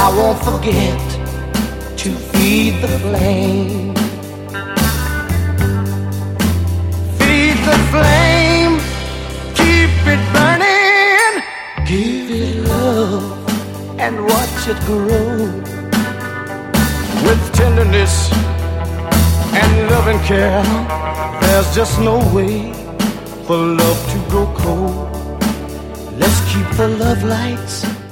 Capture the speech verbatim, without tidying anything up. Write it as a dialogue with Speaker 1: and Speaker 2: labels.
Speaker 1: I won't forget to feed the flame. Feed the flame, keep it burning. Give it love and watch it grow. With tenderness and love and care, there's just no way for love to grow cold. Let's keep the love lights